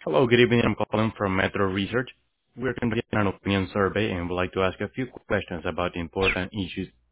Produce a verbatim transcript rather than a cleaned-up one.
Hello, good evening. I'm calling from Metro Research. We're conducting an opinion survey and would like to ask a few questions about important issues